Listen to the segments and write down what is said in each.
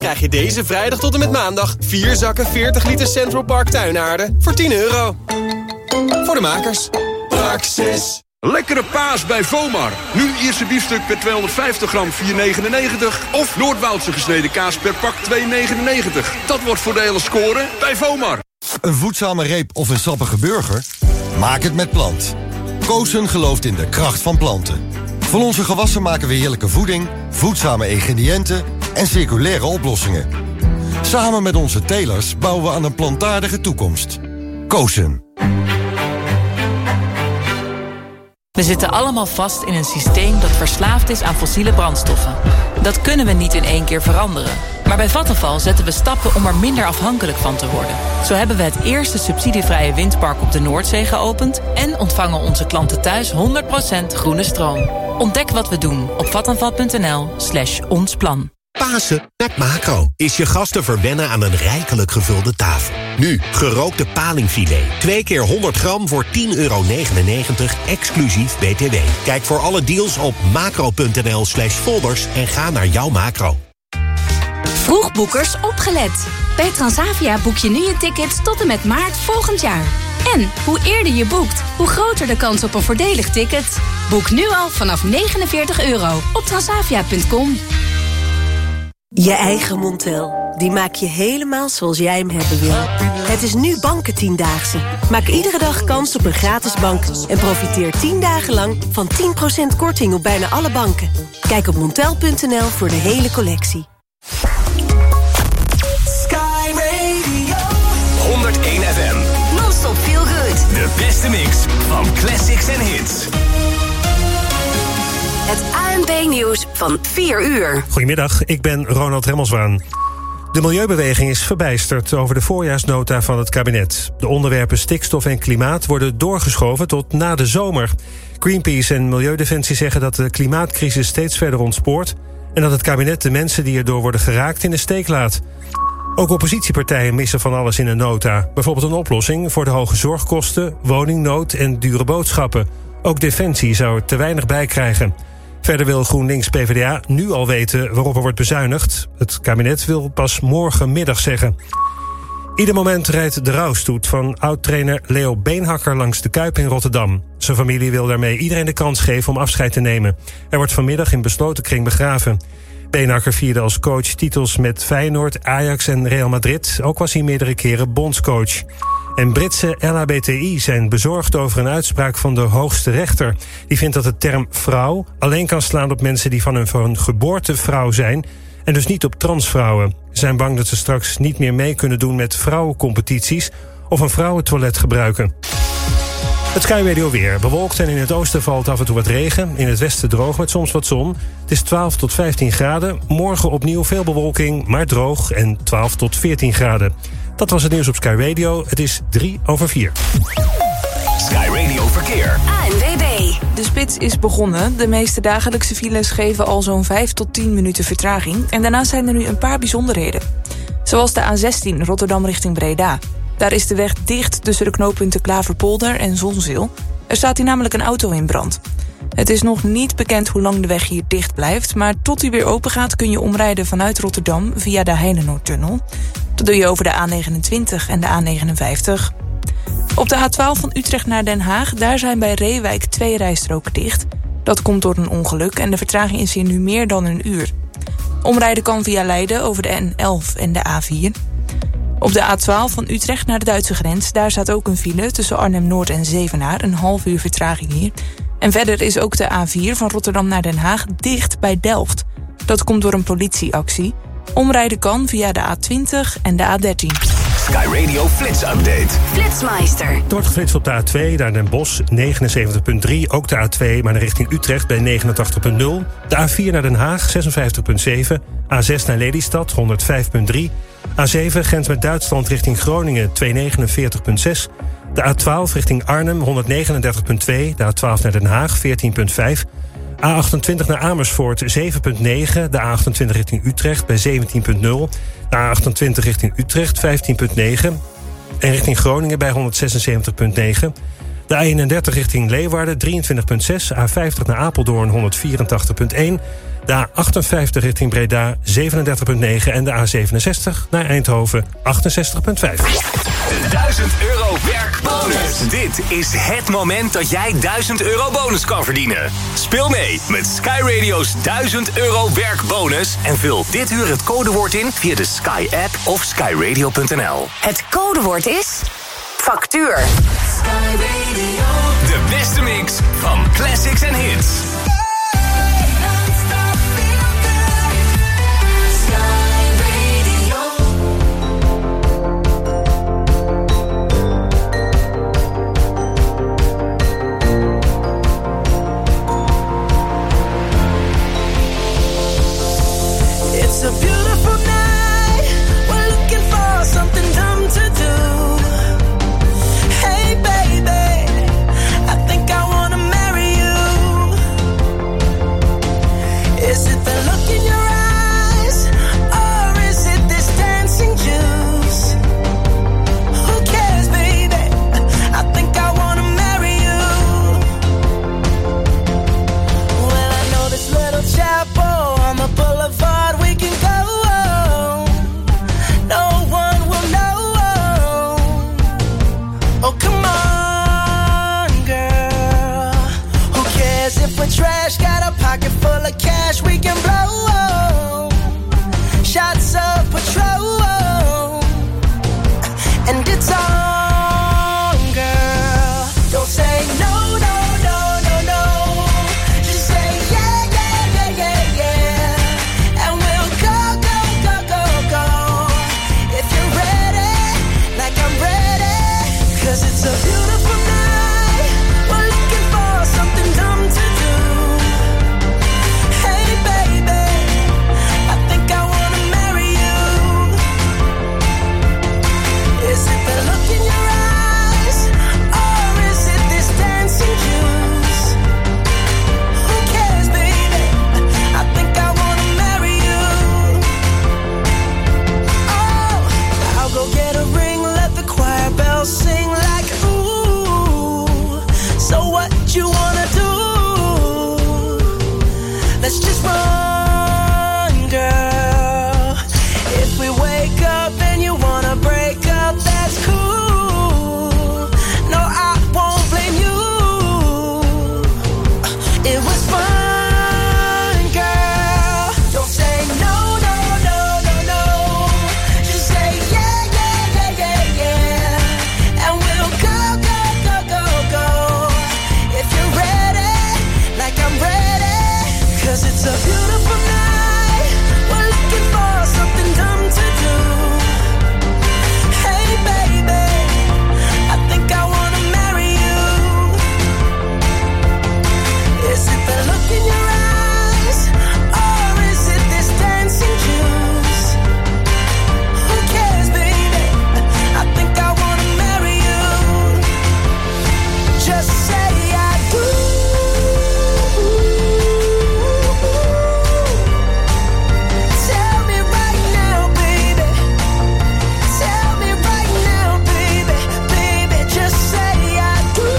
krijg je deze vrijdag tot en met maandag 4 zakken 40 liter Central Park tuinaarden voor €10. Voor de makers. Praxis. Lekkere paas bij Vomar. Nu Ierse biefstuk per 250 gram 4,99. Of Noordwoudse gesneden kaas per pak 2,99. Dat wordt voordelig scoren bij Vomar. Een voedzame reep of een sappige burger? Maak het met Plant. Koosen gelooft in de kracht van planten. Van onze gewassen maken we heerlijke voeding, voedzame ingrediënten en circulaire oplossingen. Samen met onze telers bouwen we aan een plantaardige toekomst. Koosen. We zitten allemaal vast in een systeem dat verslaafd is aan fossiele brandstoffen. Dat kunnen we niet in één keer veranderen. Maar bij Vattenfall zetten we stappen om er minder afhankelijk van te worden. Zo hebben we het eerste subsidievrije windpark op de Noordzee geopend en ontvangen onze klanten thuis 100% groene stroom. Ontdek wat we doen op vattenfall.nl/onsplan. Pasen met Macro is je gasten verwennen aan een rijkelijk gevulde tafel. Nu, gerookte palingfilet. 2 keer 100 gram voor €10,99, exclusief BTW. Kijk voor alle deals op macro.nl/folders en ga naar jouw Macro. Vroegboekers opgelet. Bij Transavia boek je nu je tickets tot en met maart volgend jaar. En hoe eerder je boekt, hoe groter de kans op een voordelig ticket. Boek nu al vanaf €49 op transavia.com. Je eigen Montel. Die maak je helemaal zoals jij hem hebben wil. Het is nu Bankentiendaagse. Maak iedere dag kans op een gratis bank. En profiteer 10 dagen lang van 10% korting op bijna alle banken. Kijk op montel.nl voor de hele collectie. Sky Radio 101 FM. Non-stop feel good. De beste mix van classics en hits. Het ANP-nieuws van 4 uur. Goedemiddag, ik ben Ronald Remmelswaan. De milieubeweging is verbijsterd over de voorjaarsnota van het kabinet. De onderwerpen stikstof en klimaat worden doorgeschoven tot na de zomer. Greenpeace en Milieudefensie zeggen dat de klimaatcrisis steeds verder ontspoort en dat het kabinet de mensen die erdoor worden geraakt in de steek laat. Ook oppositiepartijen missen van alles in een nota. Bijvoorbeeld een oplossing voor de hoge zorgkosten, woningnood en dure boodschappen. Ook Defensie zou er te weinig bij krijgen. Verder wil GroenLinks-PVDA nu al weten waarop er wordt bezuinigd. Het kabinet wil pas morgenmiddag zeggen. Ieder moment rijdt de rouwstoet van oud-trainer Leo Beenhakker langs de Kuip in Rotterdam. Zijn familie wil daarmee iedereen de kans geven om afscheid te nemen. Hij wordt vanmiddag in besloten kring begraven. Beenhakker vierde als coach titels met Feyenoord, Ajax en Real Madrid. Ook was hij meerdere keren bondscoach. En Britse LHBTI zijn bezorgd over een uitspraak van de hoogste rechter. Die vindt dat de term vrouw alleen kan slaan op mensen die van hun geboorte vrouw zijn en dus niet op transvrouwen. Ze zijn bang dat ze straks niet meer mee kunnen doen met vrouwencompetities of een vrouwentoilet gebruiken. Het Sky Radio weer. Bewolkt en in het oosten valt af en toe wat regen. In het westen droog met soms wat zon. Het is 12 tot 15 graden. Morgen opnieuw veel bewolking, maar droog en 12 tot 14 graden. Dat was het nieuws op Sky Radio. Het is 3:04. Sky Radio Verkeer. ANWB. De spits is begonnen. De meeste dagelijkse files geven al zo'n 5 tot 10 minuten vertraging. En daarnaast zijn er nu een paar bijzonderheden. Zoals de A16 Rotterdam richting Breda. Daar is de weg dicht tussen de knooppunten Klaverpolder en Zonzeel. Er staat hier namelijk een auto in brand. Het is nog niet bekend hoe lang de weg hier dicht blijft, maar tot die weer open gaat kun je omrijden vanuit Rotterdam via de Heinenoordtunnel. Dat doe je over de A29 en de A59. Op de A12 van Utrecht naar Den Haag, daar zijn bij Reewijk 2 rijstroken dicht. Dat komt door een ongeluk en de vertraging is hier nu meer dan een uur. Omrijden kan via Leiden over de N11 en de A4. Op de A12 van Utrecht naar de Duitse grens, daar staat ook een file tussen Arnhem-Noord en Zevenaar, een half uur vertraging hier. En verder is ook de A4 van Rotterdam naar Den Haag dicht bij Delft. Dat komt door een politieactie. Omrijden kan via de A20 en de A13. Sky Radio Flits Update. Flitsmeister. Het wordt geflitst op de A2 naar Den Bosch 79,3. Ook de A2, maar naar richting Utrecht bij 89,0. De A4 naar Den Haag 56,7. A6 naar Lelystad 105,3. A7 grens met Duitsland richting Groningen 249,6. De A12 richting Arnhem 139,2. De A12 naar Den Haag 14,5. A28 naar Amersfoort 7,9. De A28 richting Utrecht bij 17,0. De A28 richting Utrecht 15,9. En richting Groningen bij 176,9. De A31 richting Leeuwarden 23,6. A50 naar Apeldoorn 184,1. De A58 richting Breda 37,9. En de A67 naar Eindhoven 68,5. De 1000 euro werkbonus. Dit is het moment dat jij 1000 euro bonus kan verdienen. Speel mee met Sky Radio's 1000 euro werkbonus. En vul dit uur het codewoord in via de Sky app of skyradio.nl. Het codewoord is factuur. Sky Radio. De beste mix van classics en hits. It's a beautiful night. We're looking for something dumb to do. Hey baby, I think I wanna marry you. Is it the look in your eyes, or is it this dancing juice? Who cares, baby? I think I wanna marry you. Well, I know this little chapel on the boulevard. We can go. No one will know. Oh, come on, girl. Who cares if we're trash? Got a pocket full of cash we can blow. Shots of Patrol. And it's on, girl. Don't say no, no, no, no, no. Just say yeah, yeah, yeah, yeah, yeah. And we'll go, go, go, go, go. If you're ready, like I'm ready. 'Cause it's a beautiful night. We're looking for something dumb to do. Hey baby, I think I wanna marry you. Is it the look in your eyes, or is it this dancing juice? Who cares, baby? I think I wanna marry you. Oh, I'll go get a ring, let the choir bells sing like ooh. So what you wanna do? Let's just run, girl. If we wake up and you wanna break up, that's cool. No, I won't blame you. It was fun, girl. Don't say no, no, no, no, no. Just say yeah, yeah, yeah, yeah, yeah. And we'll go, go, go, go, go. If you're ready, like I'm ready. 'Cause it's a beautiful night. We're looking for something dumb to do. Hey baby, I think I wanna marry you. Is it the look in your eyes, or is it this dancing juice? Who cares, baby? I think I wanna marry you. Just say I do. Tell me right now, baby. Tell me right now, baby. Baby, just say I do.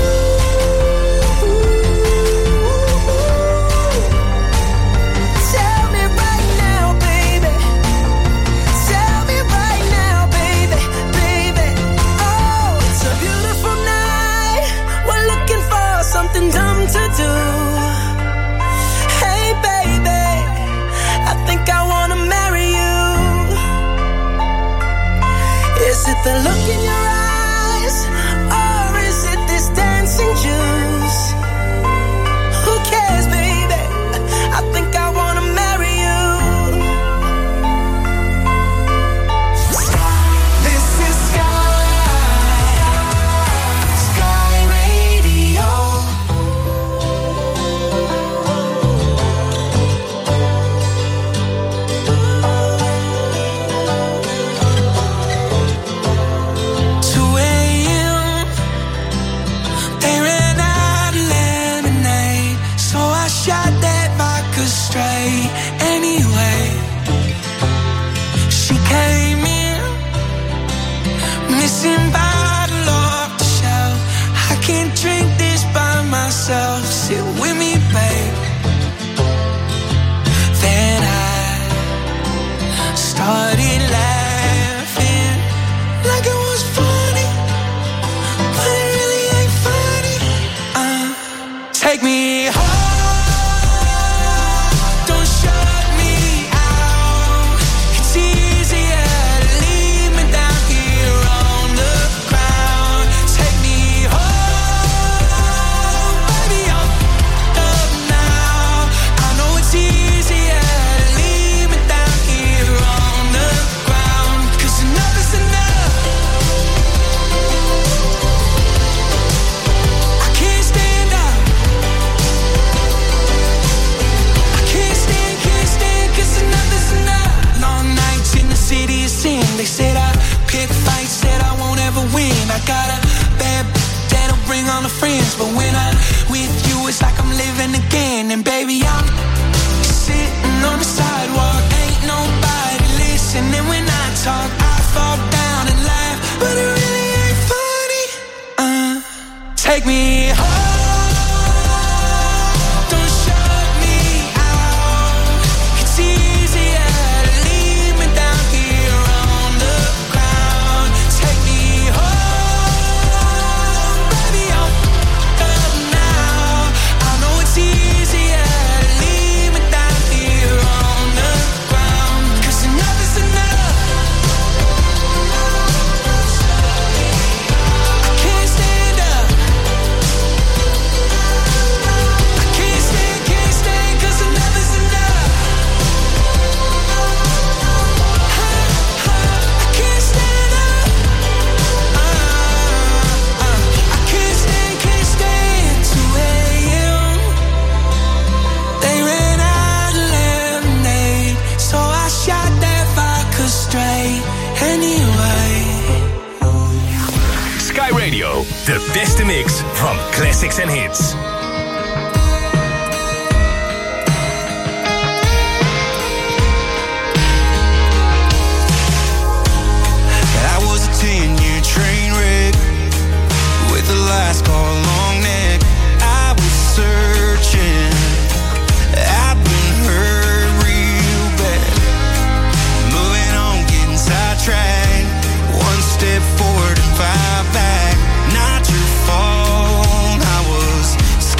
Tell me right now, baby. Tell me right now, baby. Baby, oh, it's a beautiful night. We're looking for something dumb to do. Hey baby, I think I wanna marry you. Is it the look in your eyes, or is it this dancing juice? Who cares, baby? I think I wanna marry you. This is Sky Radio. sin. They said I pick fights, said I won't ever win. I got a bad that'll bring all the friends, but when I'm with you, it's like I'm living again. And baby, I'm sitting on the sidewalk, ain't nobody listening when I talk. I fall down and laugh, but it really ain't funny. Take me home. De beste mix van classics en hits. I was a 10-year train wreck with the last call long neck. I was searching, I've been hurt real bad. Moving on, getting sidetracked. One step forward and 5 back. Not your fault, I was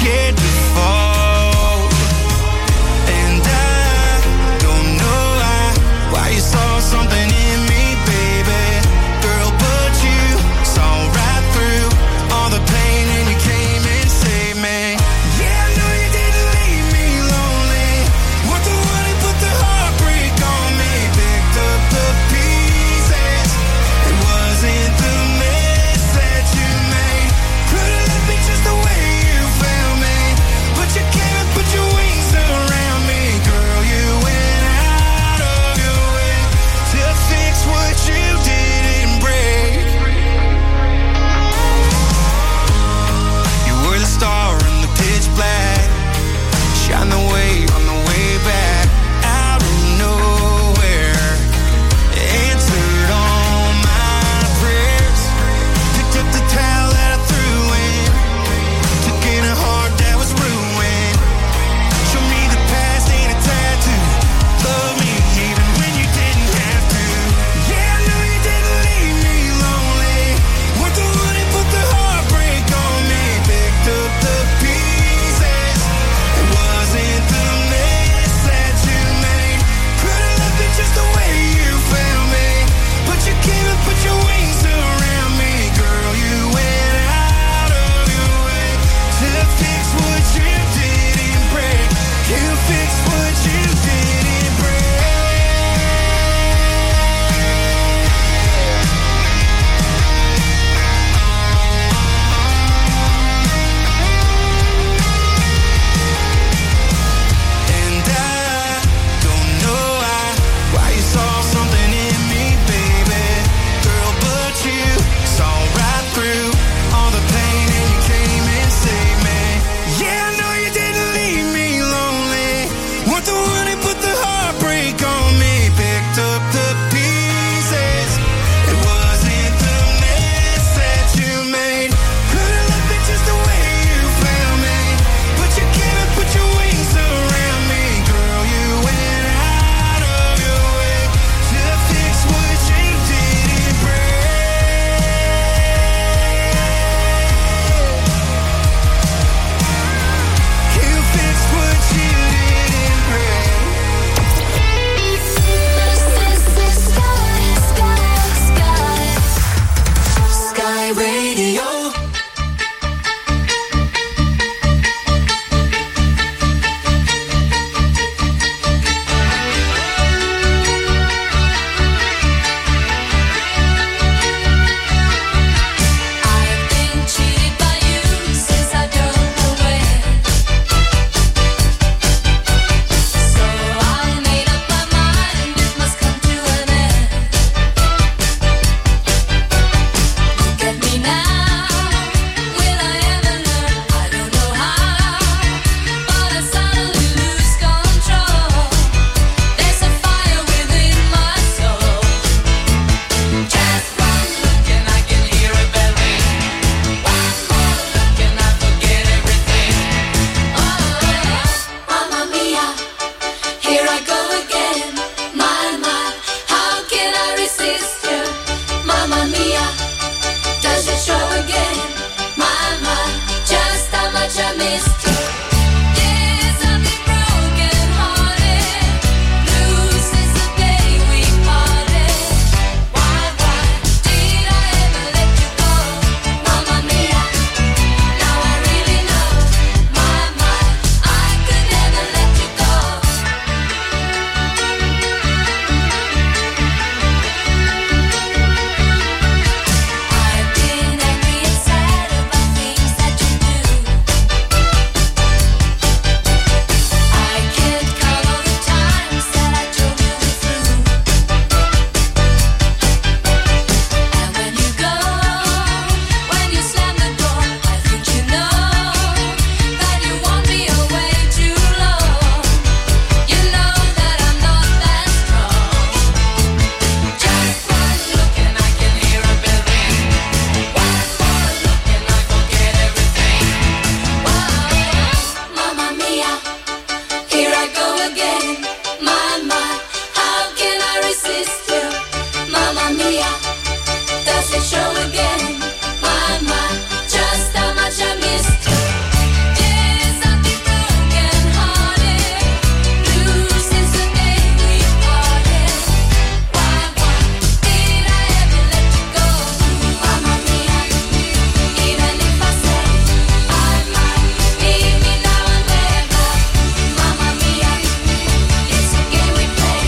mia, does it show again? My, just how much I missed you. Yes, I've been broken hearted, blue since the day we parted. Why did I ever let you go? Mamma mia, even if I say I might, leave me now and never. Mamma mia, it's a game we play.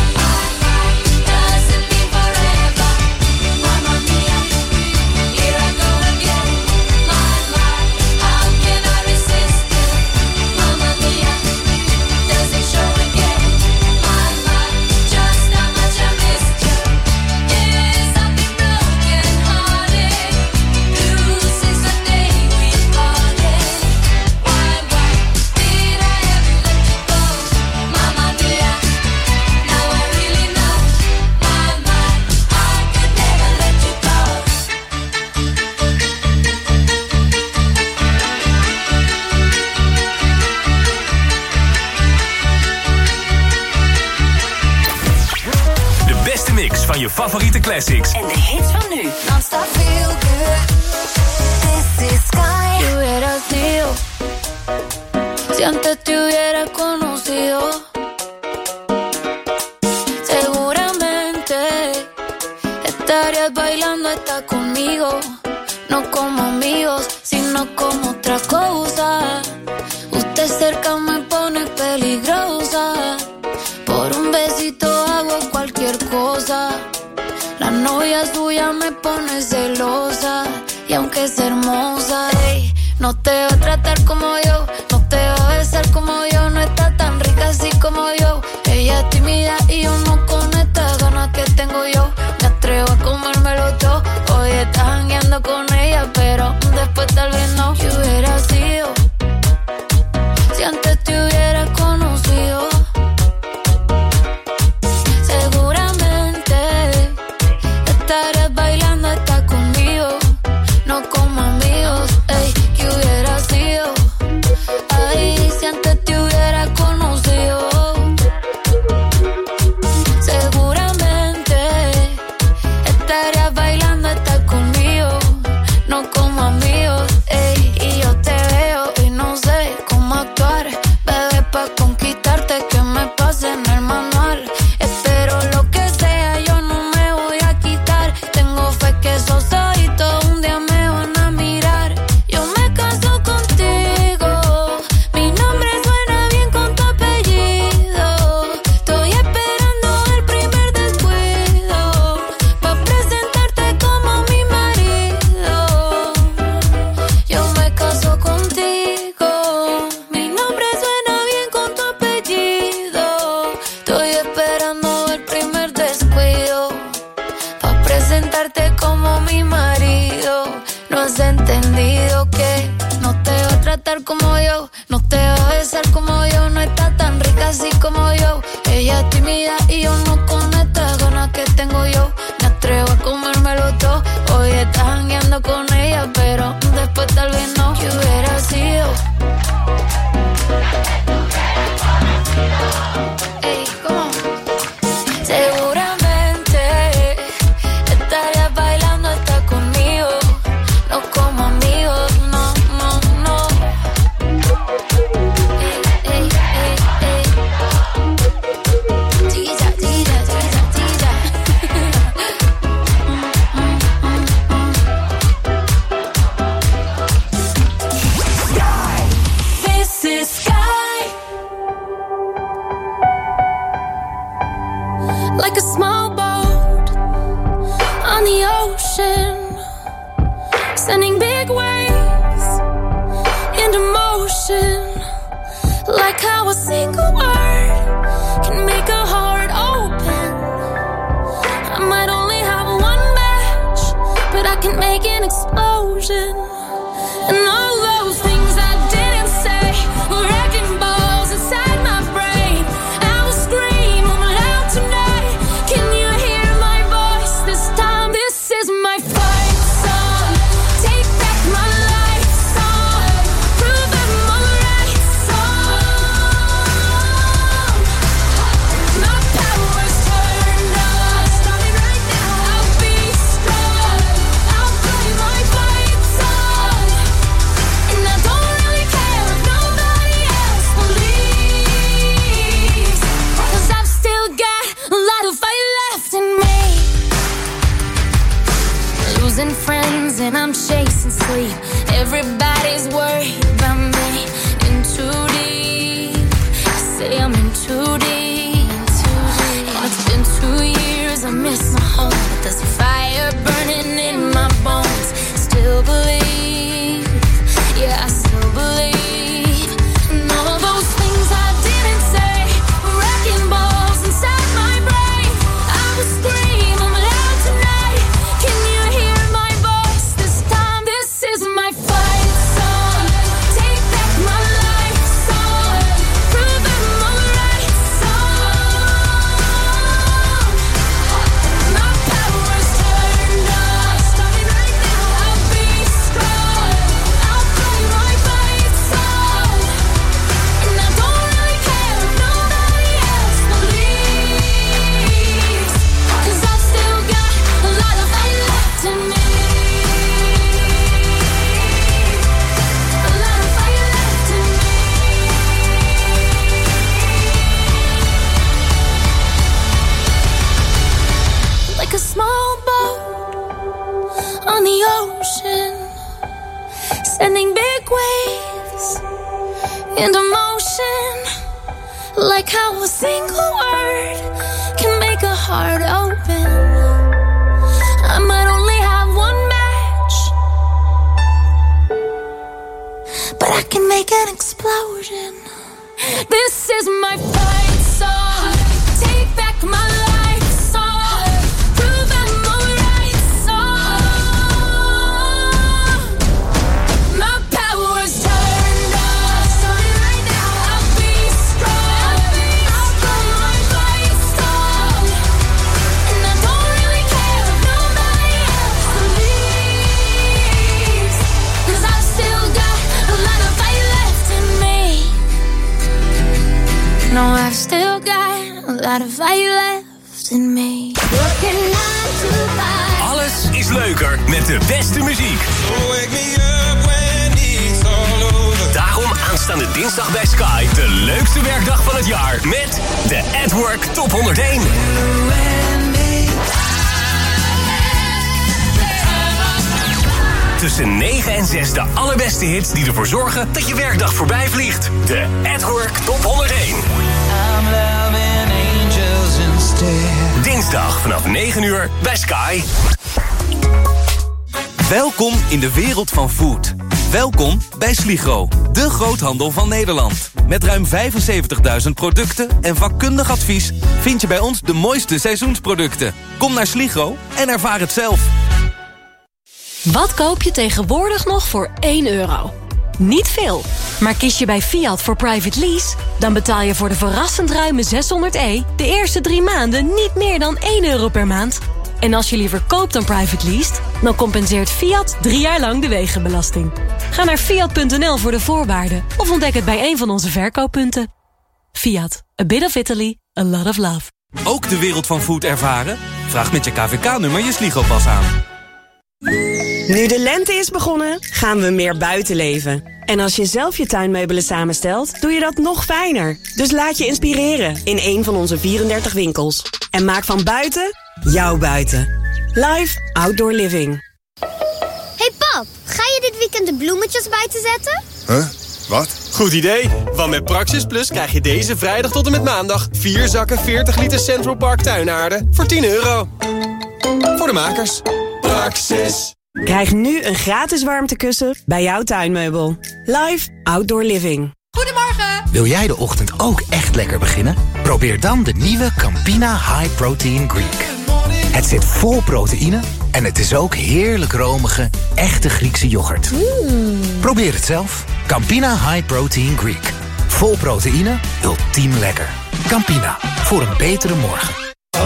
Does it mean forever? Mamma mia, here I go again. My, how can I resist you? Mamma mia, does it show again? My, just how much I missed you. Yes, I've been broken hearted, blue since the day we parted. Why did I ever let you go? Mamma mia, now I really know. My, I could never let you go. De beste mix van je favoriete classics. En de hits van nu. Non-stop feel good. This is Sky. Si hubieras sido, si antes te hubiera conocido, seguramente estarías bailando hasta conmigo. No como amigos, sino como otra cosa. Usted cerca me pone peligrosa. Por un besito hago cualquier cosa. La novia suya me pone celosa. Y aunque es hermosa, ey, no te va a tratar como yo, no te va a besar como yo. No está tan rica así como yo. Ella es tímida y yo no con estas ganas que tengo yo. Me atrevo a comérmelo todo. Hoy estás jangueando con ella, pero después tal vez no. ¿Qué hubiera sido si antes te hubiera conocido? Seguramente estarías bailando hasta conmigo. No como amigos, ey, ¿qué hubiera sido? Ay, si antes te hubiera conocido. Seguramente estarías bailando hasta conmigo. No como amigos, ey, y yo te veo y no sé cómo actuar. Bebé, pa' conquistarte que me pase en el manual. Espero lo que sea, yo no me voy a quitar. Tengo fe que esos ojitos un día me van a mirar. Yo me caso contigo, mi nombre suena bien con tu apellido. Estoy esperando el primer descuido pa' presentarte como mi marido. Yo me caso contigo, mi nombre suena bien con tu apellido. Estoy esperando el primer descuido pa' presentarte como mi marido. No has entendido que no te va a tratar como yo, no te va a besar como yo. No está tan rica así como yo. Ella es tímida y yo no con estas ganas que tengo yo. Me atrevo a comérmelo todo. Hoy estás jangueando con ella, pero después tal vez no. ¿Qué hubiera sido? Ey, ¿cómo? Seguramente estarías bailando hasta conmigo. No como amigos, no. Ey, ey. Tira. This is Sky. Like a small boat on the ocean, sending big waves into motion. Like how a single word can make a heart open. I might only have one match, but I can make an explosion. And all those things I didn't say were wrecking balls inside my brain. I will scream loud tonight. Can you hear my voice this time? This is my fight song. Take back my life song. Prove I'm alright song. My power's turned on. Start me right now. I'll be dreams and I'm chasing sleep. Everybody's worried about me. In too deep, say I'm in too deep. And it's been 2 years, I miss my home, but there's a fire burning in my bones. Still believe, yeah, I still believe. And all those things I didn't say, wrecking balls inside my brain. I was screaming loud tonight. Can you hear my voice this time? This is my fight song. Take back my life song. Prove I'm alright song. My power's turned on. Starting right now, I'll be strong. I'll play my fight song. And I don't really care if nobody else believes. 'Cause I've still got a lot of fight left in me. A lot of fight left in me. Like a small boat on the ocean, sending big waves into motion. Like how a single word can make a heart open. I might only have one match, but I can make an explosion. This is my fight song. Take back my life song. Prove I'm alright song. My power's turned on. Starting right now, I'll be strong. I'll play my fight song. And I don't really care if nobody else believes. 'Cause I've still got a lot of fight left in me. No, I've still got a lot of fight left in me. Working 9 to 5. Alles is leuker met de beste muziek. Daarom aanstaande dinsdag bij Sky de leukste werkdag van het jaar met de At Work Top 101. Tussen 9 en 6 de allerbeste hits die ervoor zorgen dat je werkdag voorbij vliegt. De At Work Top 101. Dinsdag vanaf 9 uur bij Sky. Welkom in de wereld van food. Welkom bij Sligro, de groothandel van Nederland. Met ruim 75.000 producten en vakkundig advies vind je bij ons de mooiste seizoensproducten. Kom naar Sligro en ervaar het zelf. Wat koop je tegenwoordig nog voor 1 euro? Niet veel. Maar kies je bij Fiat voor private lease, dan betaal je voor de verrassend ruime 600e de eerste 3 maanden niet meer dan 1 euro per maand. En als je liever koopt dan private leased, dan compenseert Fiat 3 jaar lang de wegenbelasting. Ga naar fiat.nl voor de voorwaarden of ontdek het bij een van onze verkooppunten. Fiat, a bit of Italy, a lot of love. Ook de wereld van food ervaren? Vraag met je KVK-nummer je Sligro-pas aan. Nu de lente is begonnen, gaan we meer buiten leven. En als je zelf je tuinmeubelen samenstelt, doe je dat nog fijner. Dus laat je inspireren in een van onze 34 winkels. En maak van buiten jouw buiten. Live Outdoor Living. Hey pap, ga je dit weekend de bloemetjes buiten zetten? Huh? Wat? Goed idee, want met Praxis Plus krijg je deze vrijdag tot en met maandag 4 zakken 40 liter Central Park tuinaarde voor €10. Voor de makers. Praxis. Krijg nu een gratis warmtekussen bij jouw tuinmeubel. Live Outdoor Living. Goedemorgen! Wil jij de ochtend ook echt lekker beginnen? Probeer dan de nieuwe Campina High Protein Greek. Het zit vol proteïne en het is ook heerlijk romige, echte Griekse yoghurt. Probeer het zelf. Campina High Protein Greek. Vol proteïne, ultiem lekker. Campina, voor een betere morgen.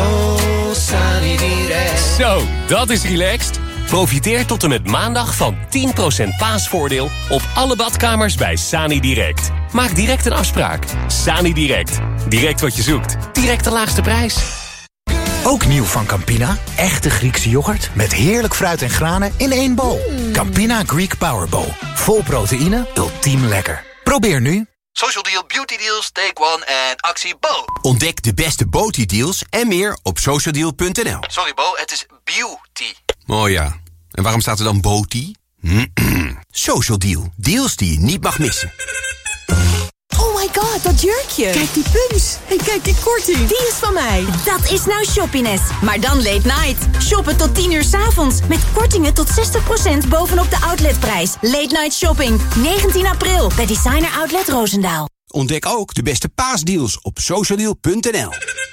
Zo, dat is relaxed. Profiteer tot en met maandag van 10% paasvoordeel op alle badkamers bij Sani Direct. Maak direct een afspraak. Sani Direct. Direct wat je zoekt. Direct de laagste prijs. Ook nieuw van Campina, echte Griekse yoghurt met heerlijk fruit en granen in 1 bowl. Campina Greek Power Bowl. Vol proteïne, ultiem lekker. Probeer nu. Social Deal, Beauty Deals, Take One en actie Bo. Ontdek de beste beauty deals en meer op socialdeal.nl. Sorry Bo, het is beauty. Oh ja, En waarom staat er dan Boti? Social Deal. Deals die je niet mag missen. Oh my god, dat jurkje. Kijk die puns. En kijk die korting. Die is van mij. Dat is nou Shoppiness. Maar dan late night. Shoppen tot 10 uur 's avonds. Met kortingen tot 60% bovenop de outletprijs. Late night shopping. 19 april bij Designer Outlet Roosendaal. Ontdek ook de beste paasdeals op socialdeal.nl.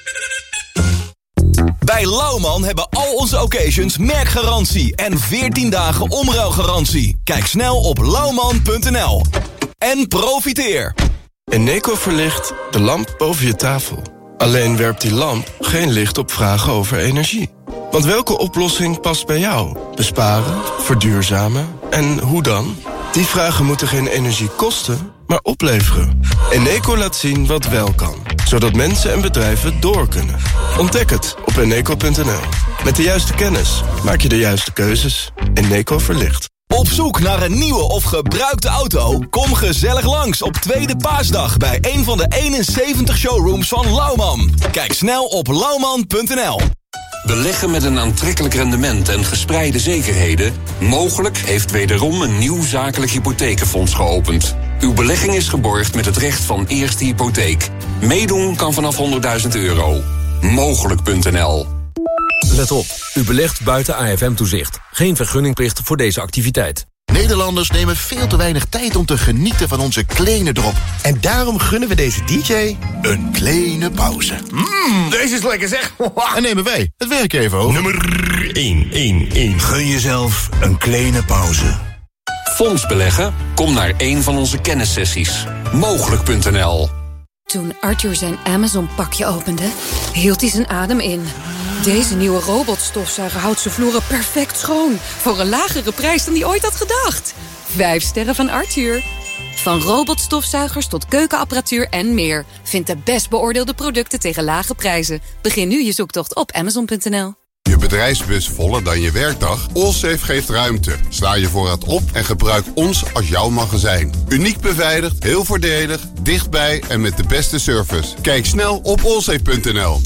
Bij Lauwman hebben al onze occasions merkgarantie en 14 dagen omruilgarantie. Kijk snel op lauwman.nl. En profiteer. Eneco verlicht de lamp boven je tafel. Alleen werpt die lamp geen licht op vragen over energie. Want welke oplossing past bij jou? Besparen, verduurzamen en hoe dan? Die vragen moeten geen energie kosten, maar opleveren. Eneco laat zien wat wel kan, zodat mensen en bedrijven door kunnen. Ontdek het op eneco.nl. Met de juiste kennis maak je de juiste keuzes. Eneco verlicht. Op zoek naar een nieuwe of gebruikte auto? Kom gezellig langs op Tweede Paasdag bij een van de 71 showrooms van Lauwman. Kijk snel op lauwman.nl. Beleggen met een aantrekkelijk rendement en gespreide zekerheden? Mogelijk heeft wederom een nieuw zakelijk hypothekenfonds geopend. Uw belegging is geborgd met het recht van eerste hypotheek. Meedoen kan vanaf €100.000. Mogelijk.nl. Let op, u belegt buiten AFM-toezicht. Geen vergunningplicht voor deze activiteit. Nederlanders nemen veel te weinig tijd om te genieten van onze kleine drop. En daarom gunnen we deze DJ een kleine pauze. Deze is lekker zeg. En nemen wij het werk even over. Nummer 1. Gun jezelf een kleine pauze. Fonds beleggen? Kom naar een van onze kennissessies. Mogelijk.nl. Toen Arthur zijn Amazon-pakje opende, hield hij zijn adem in. Deze nieuwe robotstofzuiger houdt zijn vloeren perfect schoon. Voor een lagere prijs dan hij ooit had gedacht. 5 sterren van Arthur. Van robotstofzuigers tot keukenapparatuur en meer. Vind de best beoordeelde producten tegen lage prijzen. Begin nu je zoektocht op Amazon.nl. Je bedrijfsbus voller dan je werkdag? Allsafe geeft ruimte. Sla je voorraad op en gebruik ons als jouw magazijn. Uniek beveiligd, heel voordelig, dichtbij en met de beste service. Kijk snel op allsafe.nl.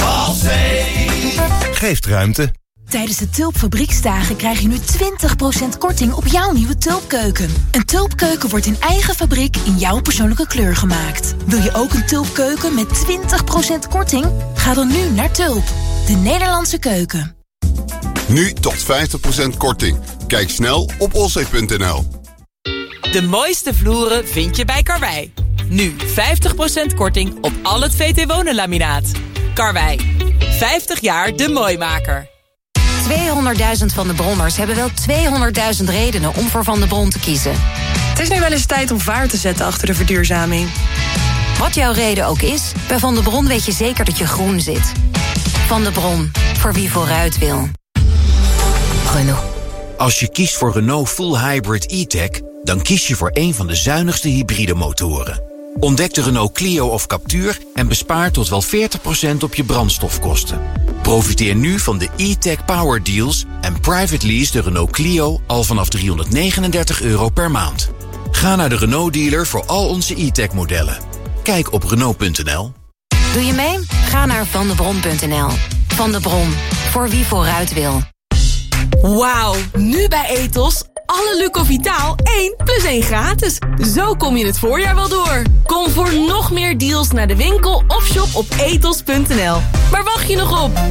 Geeft ruimte. Tijdens de Tulp Fabrieksdagen krijg je nu 20% korting op jouw nieuwe Tulpkeuken. Een Tulpkeuken wordt in eigen fabriek in jouw persoonlijke kleur gemaakt. Wil je ook een Tulpkeuken met 20% korting? Ga dan nu naar Tulp, de Nederlandse keuken. Nu tot 50% korting. Kijk snel op allsafe.nl. De mooiste vloeren vind je bij Karwei. Nu 50% korting op al het VT Wonen laminaat. Karwei, 50 jaar de mooimaker. 200.000 Van de Bronners hebben wel 200.000 redenen om voor Van de Bron te kiezen. Het is nu wel eens tijd om vaart te zetten achter de verduurzaming. Wat jouw reden ook is, bij Van de Bron weet je zeker dat je groen zit. Van de Bron, voor wie vooruit wil. Renault. Als je kiest voor Renault Full Hybrid E-Tech, dan kies je voor een van de zuinigste hybride motoren. Ontdek de Renault Clio of Captur en bespaar tot wel 40% op je brandstofkosten. Profiteer nu van de E-Tech Power Deals en private lease de Renault Clio al vanaf €339 per maand. Ga naar de Renault dealer voor al onze E-Tech modellen. Kijk op Renault.nl. Doe je mee? Ga naar vandebron.nl. Van de Bron, voor wie vooruit wil. Wauw, nu bij Ethos. Alle Luco Vitaal 1 + 1 gratis. Zo kom je het voorjaar wel door. Kom voor nog meer deals naar de winkel of shop op ethos.nl. Waar wacht je nog op?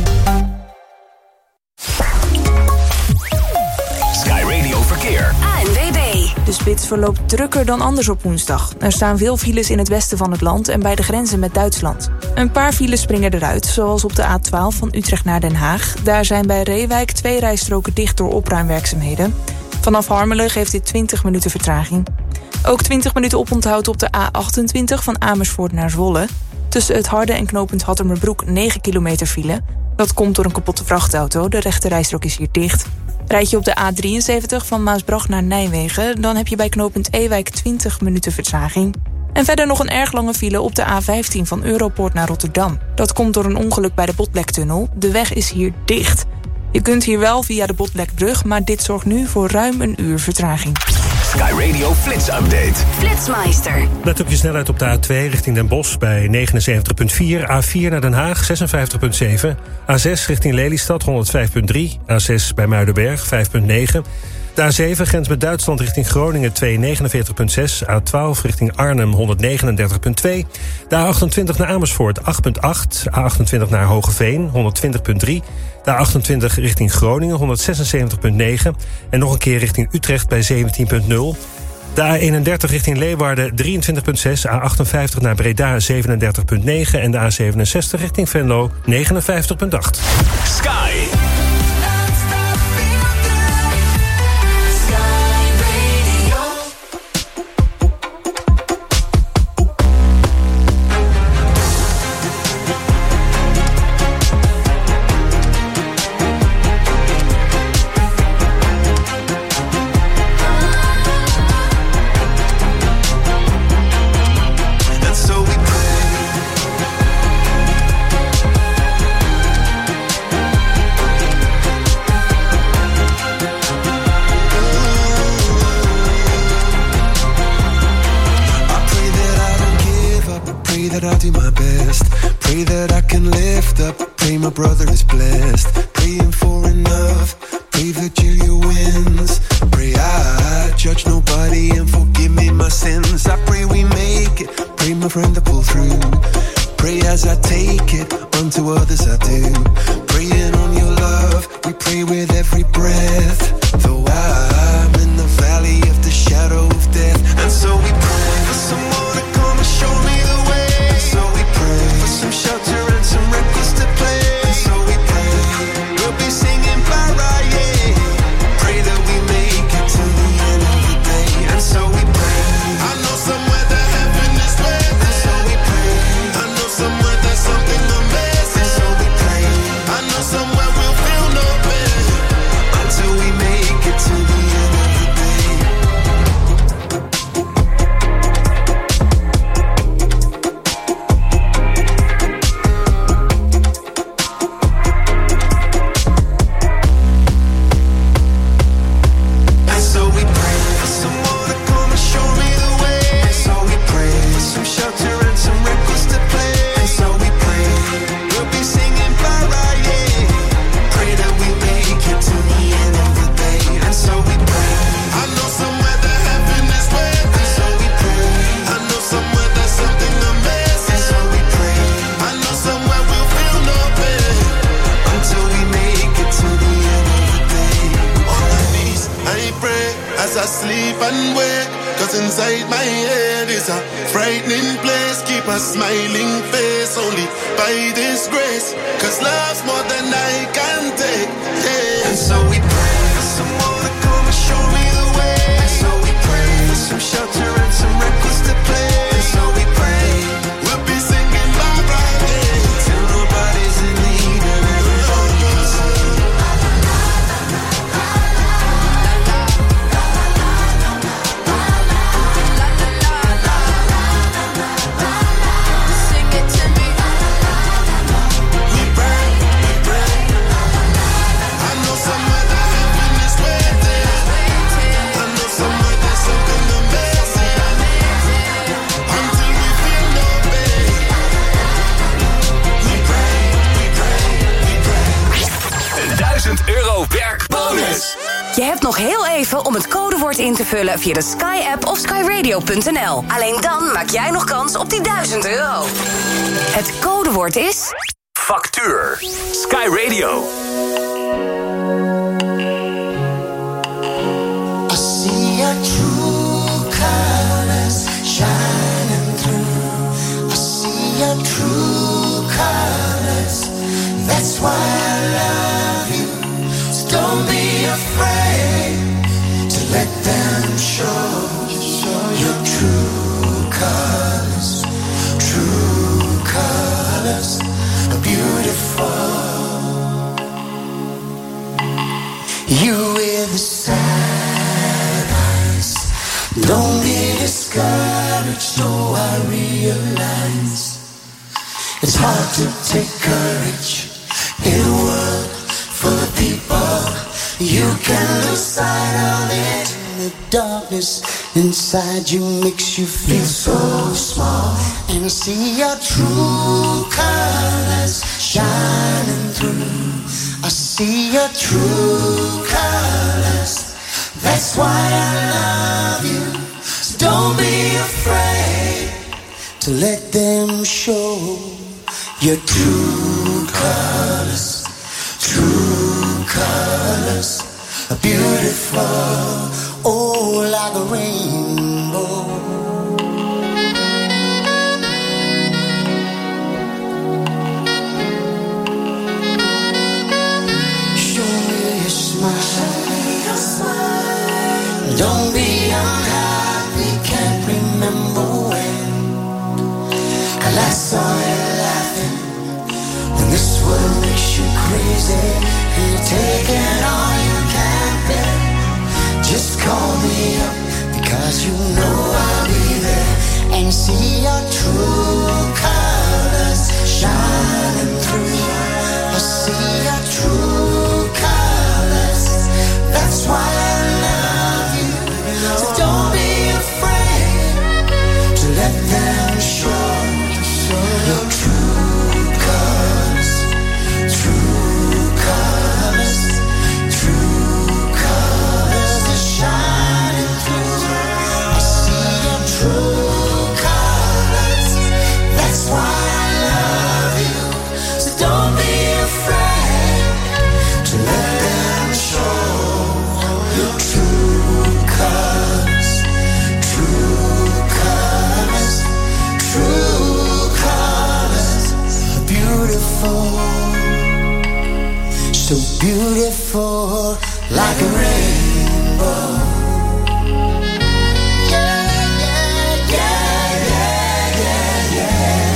Sky Radio Verkeer. ANWB. De spits verloopt drukker dan anders op woensdag. Er staan veel files in het westen van het land en bij de grenzen met Duitsland. Een paar files springen eruit, zoals op de A12 van Utrecht naar Den Haag. Daar zijn bij Reewijk 2 rijstroken dicht door opruimwerkzaamheden. Vanaf Harmelen geeft dit 20 minuten vertraging. Ook 20 minuten oponthoud op de A28 van Amersfoort naar Zwolle. Tussen het Harde en knooppunt Hattemerbroek 9 kilometer file. Dat komt door een kapotte vrachtauto. De rechte rijstrook is hier dicht. Rijd je op de A73 van Maasbracht naar Nijmegen, dan heb je bij knooppunt Ewijk 20 minuten vertraging. En verder nog een erg lange file op de A15 van Europoort naar Rotterdam. Dat komt door een ongeluk bij de Botlektunnel. De weg is hier dicht. Je kunt hier wel via de Botlekbrug, maar dit zorgt nu voor ruim een uur vertraging. Sky Radio Flits Update. Flitsmeister. Let op je snelheid op de A2 richting Den Bosch bij 79,4. A4 naar Den Haag 56,7. A6 richting Lelystad 105,3. A6 bij Muidenberg 5,9. De A7 grens met Duitsland richting Groningen 249,6. A12 richting Arnhem 139,2. De A28 naar Amersfoort 8,8. A28 naar Hogeveen 120,3. De A28 richting Groningen 176,9. En nog een keer richting Utrecht bij 17,0. De A31 richting Leeuwarden 23,6. A58 naar Breda 37,9. En de A67 richting Venlo 59,8. Sky. My brother is blessed, praying for enough. Pray Virgilia wins. Pray I judge nobody and forgive me my sins. I pray we make it. Pray my friend to pull through. Pray as I take it, unto others I do. Praying on your love, we pray with every breath. Though I'm in the valley of the shadow of death, and so we pray for someone to come and show me the way. And so we pray for some shelter and some records to play. Smiling face only by this grace, 'cause love's more than I can take, yeah. And so we pray for someone to come and show me the way. And so we pray for some shelter and some records to play. And so we pray we'll be singing bye bye day till nobody's in need and everybody can sing. €1000 werkbonus. Je hebt nog heel even om het codewoord in te vullen via de Sky-app of skyradio.nl. Alleen dan maak jij nog kans op die €1000. Het codewoord is... Factuur. Sky Radio. I see your true colors shining through. I see your true colors. That's why I love you. So don't be afraid to let them show your true colors. True colors are beautiful. You with the sad eyes. Don't be discouraged, oh I realize it's hard to take courage in a world full of people. You can lose sight of it the darkness inside you makes you feel so small. And I see your true colors shining through. I see your true colors. That's why I love you. So don't be afraid to let them show your true colors. True colors are beautiful, oh, like a rainbow. Show me your smile. Don't be unhappy, can't remember when I last saw you laughing. When this world makes you crazy and you're taking all you can bear, just call me up because you know I'll be there. And see your true colors shining through. I see your true colors. That's why I love you. So don't be afraid to let them show your true colors. True colors. True colors are shining through. I see your true colors. That's why I love you. So don't be afraid to let them show your true colors. True colors. True colors are beautiful. So beautiful, like a rainbow. Yeah, yeah, yeah, yeah, yeah,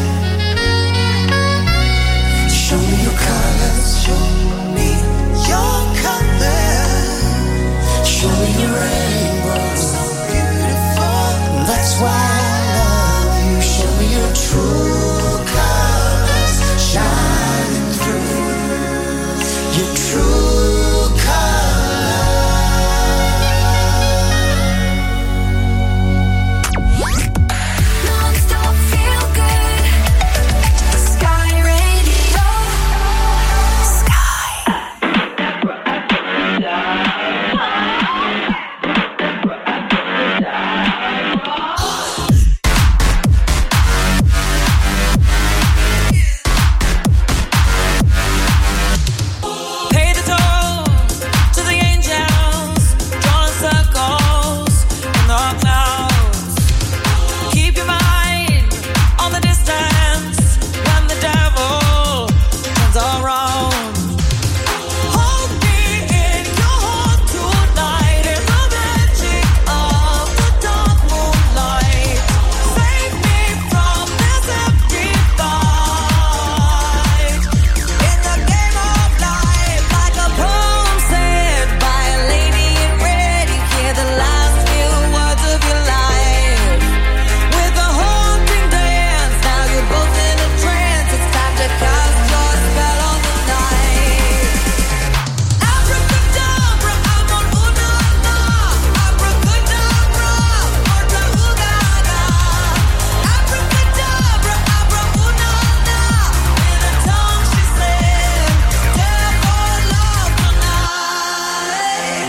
yeah. Show me your colors, show me your colors. Show me your rainbow, so beautiful. That's why I love you. Show me your true colors, shining through. Your true colors. Non-stop feel good. Sky Radio. Sky. Pay the toll to the angels, drawing circles in the clouds. Keep your mind on the distance when the devil turns around. Hold me in your heart tonight in the magic of the dark moonlight. Save me from this empty fight. In the game of life, like a poem said by a lady in red, you hear the last few words of your life. With a haunting dance, now you're both in a trance. It's time to cast your spell on the night. Abracadabra, I'm on una-na. Abracadabra, orta ooga-ga. Abracadabra, abra-una-na. In a tongue she said, therefore love tonight.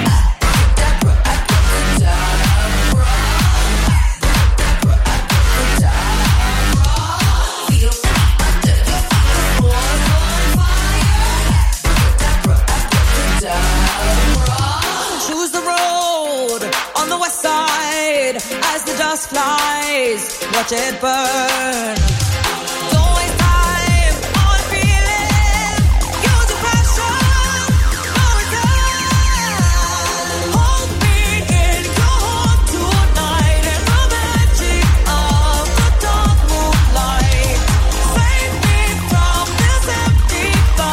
Choose the road on the west side as the dust flies. Watch it burn. Don't waste time on feeling. Use your passion for return. Hold me in your heart tonight in the magic of the dark moonlight. Save me from this empty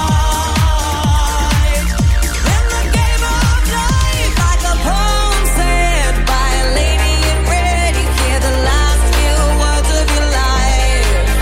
fight. In the game of life, like a poem said by a lady in red, you hear the last few words of your life.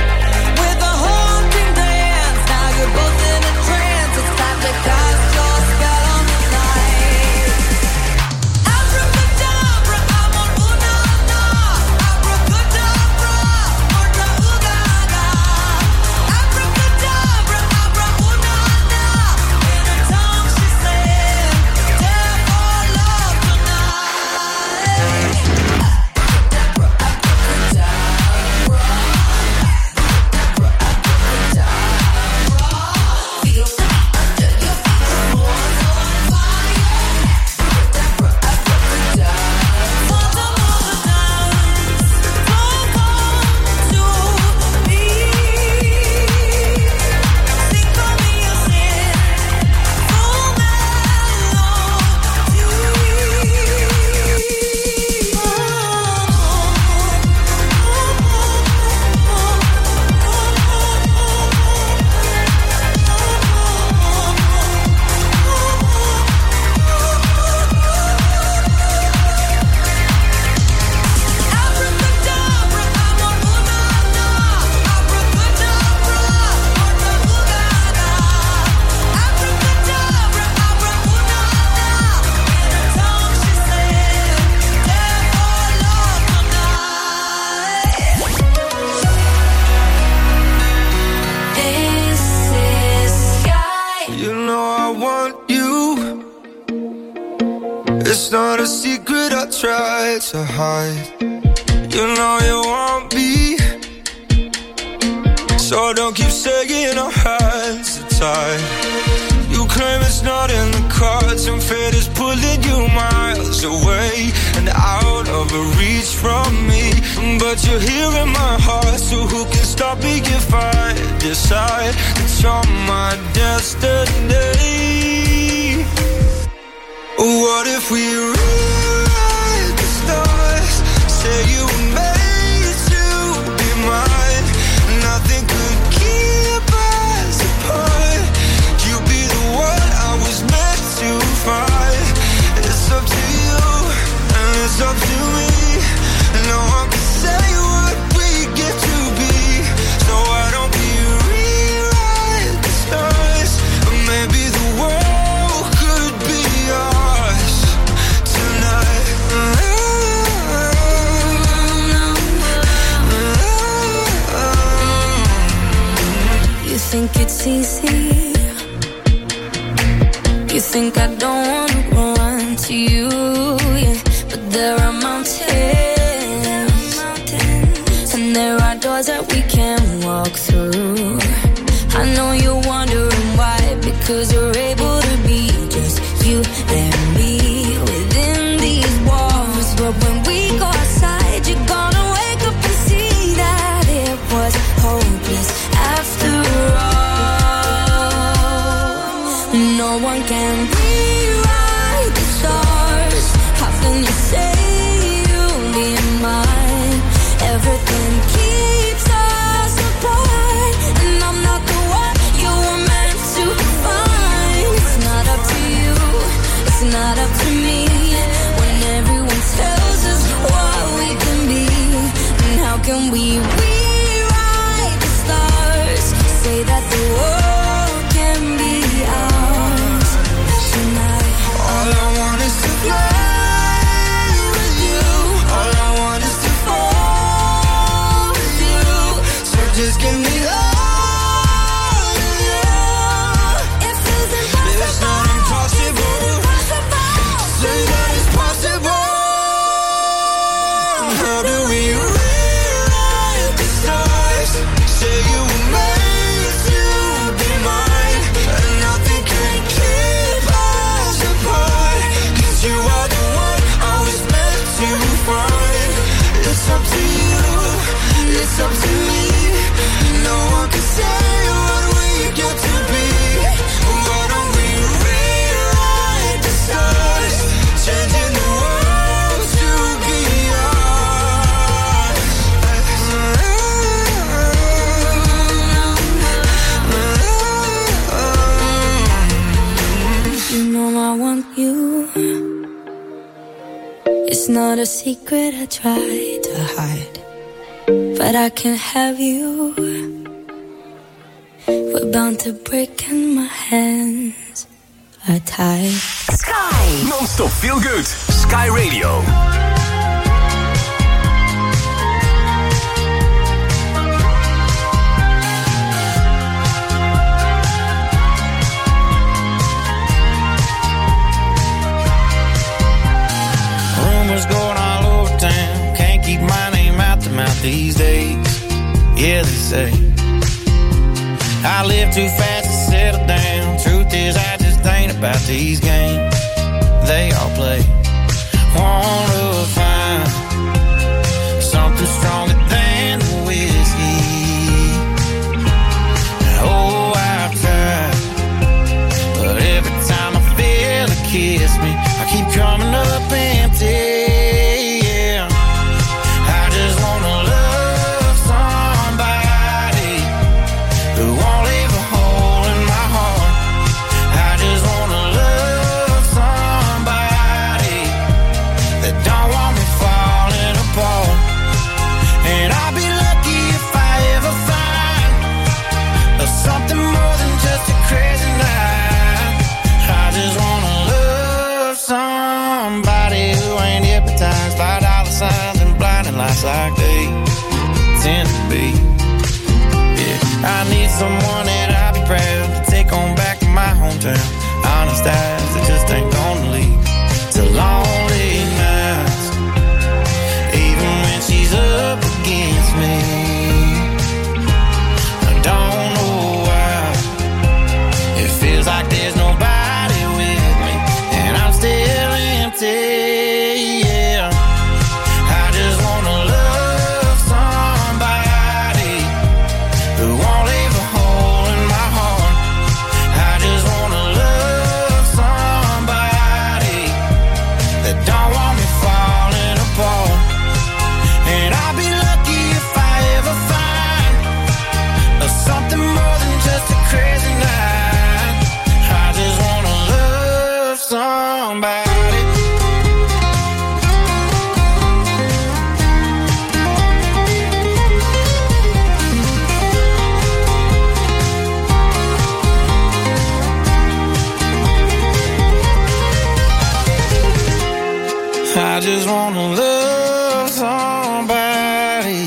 It's not a secret I try to hide. You know you want me, so don't keep saying our hands are tied. You claim it's not in the cards, and fate is pulling you miles away and out of reach from me. But you're here in my heart, so who can stop me if I decide that you're my destiny? What if we rewrite the stars? Say you were made to be mine. Nothing could keep us apart. You be the one I was meant to find. It's up to you and it's up to me. No one can say what we get to be. So why don't we rewrite the stars? Or maybe the world could be ours tonight. You think it's easy? You think I don't wanna run to you, yeah. But there are mountains, and there are doors that we can walk through. I know you're wondering why, because you're able to be just you and me within these walls. But when we go outside, you're gonna wake up and see that it was hopeless after all. No one can rewrite the stars. How can you say you'll be mine? Everything keeps us apart, and I'm not the one you were meant to find. It's not up to you, it's not up to me. When everyone tells us what we can be, and how can we rewrite the stars? Say that the world can be ours tonight. All I want is to fly with you. All I want is to fall with you. So just give me all of you. It feels impossible. It's not impossible. Say that it's possible. How do we rewrite the stars? Say you were made to be mine, and nothing can keep us apart. 'Cause you are the one I was meant to find. It's up to you, it's up to me. No one can say what we get to be. Why don't we rewrite the stars? Changing the world to be ours. You know I want you. It's not a secret I try to hide, but I can have you. We're bound to break and my hands are tied. Sky. Non-stop feel good. Sky Radio. Rumors going all over town. Can't keep my name out the mouth these days. Yeah, they say I live too fast to settle down. Truth is, I just ain't about these games they all play. Want to find something stronger than the whiskey. Oh, I've tried, but every time I feel it kiss me, I keep coming up empty. Yeah, I just wanna love somebody who won't leave a hole in my heart. I just wanna love somebody that don't want me falling apart. And I'll be lucky if I ever find something more than just a crazy night. I just wanna love somebody who ain't hypnotized by dollar signs and blinding lights like they tend to be. Yeah, I need someone that I'll be proud to take on back to my hometown. Honest eyes that just ain't gonna leave. It's a long somebody. I just wanna love somebody.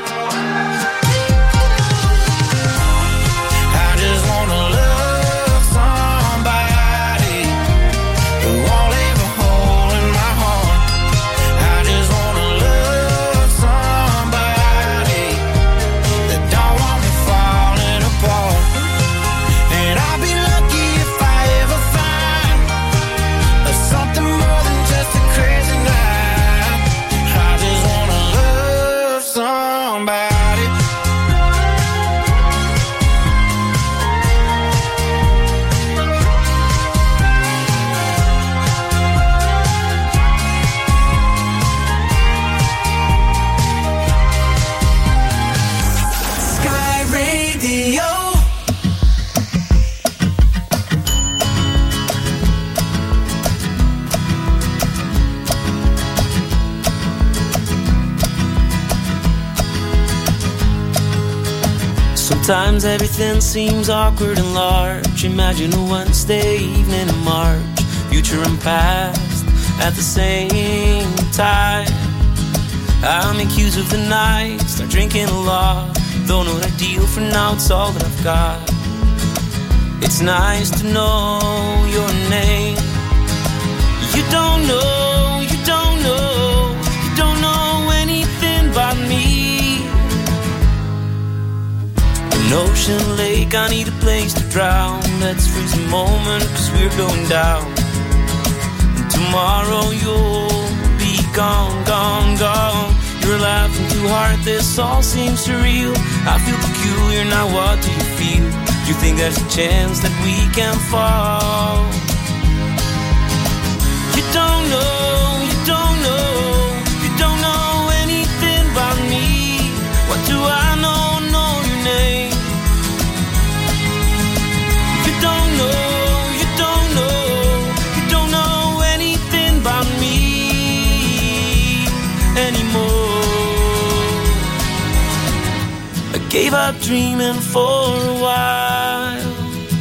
I just wanna love somebody who won't leave a hole in my heart. I just wanna love somebody that don't want me falling apart. And I'll be lucky if I ever find something more than just a crazy night. I just wanna love somebody. Sky Radio. Sometimes everything seems awkward and large. Imagine a Wednesday evening in March, future and past at the same time. I make use of the night, start drinking a lot. Don't know what I deal for now, it's all that I've got. It's nice to know your name. You don't know, you don't know, you don't know anything about me. An ocean lake, I need a place to drown. Let's freeze a moment, cause we're going down. And tomorrow you'll be gone, gone, gone. You're laughing too hard, this all seems surreal. I feel peculiar, now what do you feel? You think there's a chance that we can fall? You don't know, you don't know, you don't know anything about me. What do I know, know your name? You don't know, you don't know, you don't know anything about me anymore. I gave up dreaming for a while.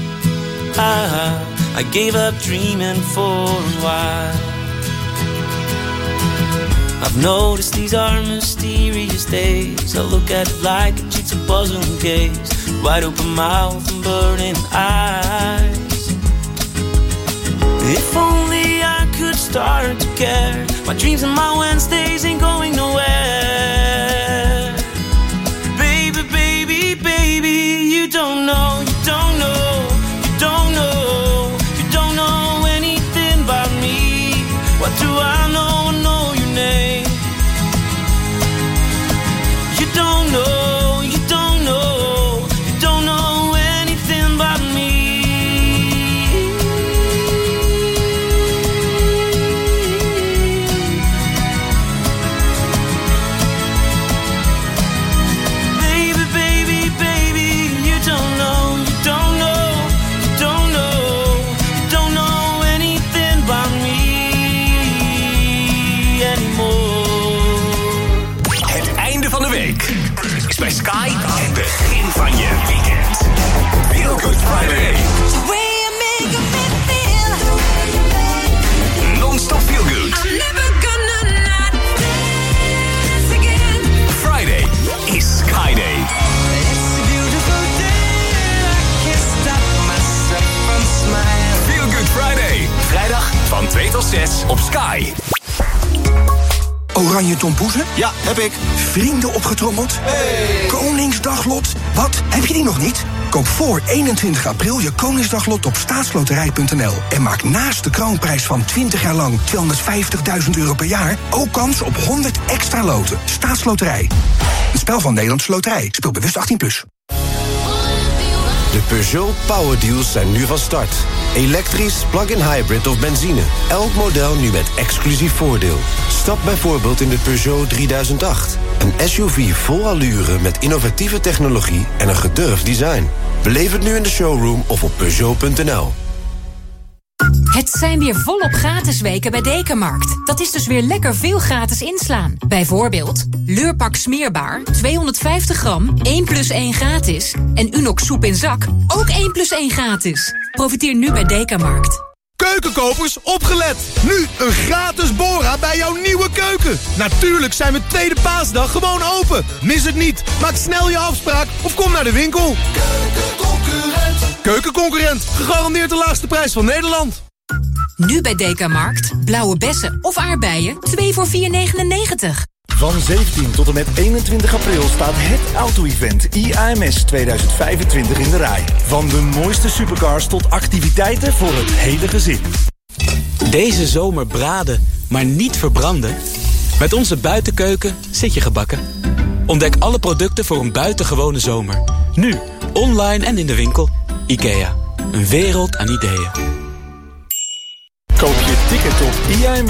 I gave up dreaming for a while. I've noticed these are mysterious days. I look at it like a jigsaw puzzle case. Wide open mouth and burning eyes. If only I could start to care. My dreams and my Wednesdays ain't going nowhere. Baby, baby, baby, you don't know, you don't know, you don't know, you don't know anything about me. What do I know, know your name? You don't know, you don't know, you don't know anything about me. Baby, baby, baby, you don't know, you don't know, you don't know, you don't know anything about me anymore. Het einde van de week is bij Sky het begin van je weekend. Feel Good Friday. Non-stop feel good. Friday is Sky Day. Feel Good Friday. Vrijdag van 2 tot 6 op Sky. Oranje tompoezen? Ja, heb ik. Vrienden opgetrommeld? Hey. Koningsdaglot? Wat? Heb je die nog niet? Koop voor 21 april je Koningsdaglot op staatsloterij.nl. En maak naast de kroonprijs van 20 jaar lang €250.000 per jaar ook kans op 100 extra loten. Staatsloterij. Een spel van Nederlandse Loterij. Speel bewust 18+. De Peugeot Power Deals zijn nu van start. Elektrisch, plug-in hybrid of benzine. Elk model nu met exclusief voordeel. Stap bijvoorbeeld in de Peugeot 3008. Een SUV vol allure met innovatieve technologie en een gedurfd design. Beleef het nu in de showroom of op Peugeot.nl. Het zijn weer volop gratis weken bij Dekamarkt. Dat is dus weer lekker veel gratis inslaan. Bijvoorbeeld Leurpak smeerbaar, 250 gram, 1 + 1 gratis. En Unox soep in zak, ook 1 + 1 gratis. Profiteer nu bij Dekamarkt. Keukenkopers, opgelet! Nu een gratis Bora bij jouw nieuwe keuken. Natuurlijk zijn we tweede paasdag gewoon open. Mis het niet. Maak snel je afspraak of kom naar de winkel. Keukenconcurrent. Gegarandeerd de laagste prijs van Nederland. Nu bij Dekamarkt. Blauwe bessen of aardbeien, 2 voor $4,99. Van 17 tot en met 21 april staat het auto-event IAMS 2025 in de rij. Van de mooiste supercars tot activiteiten voor het hele gezin. Deze zomer braden, maar niet verbranden? Met onze buitenkeuken zit je gebakken. Ontdek alle producten voor een buitengewone zomer. Nu, online en in de winkel. IKEA, een wereld aan ideeën. Koop je ticket op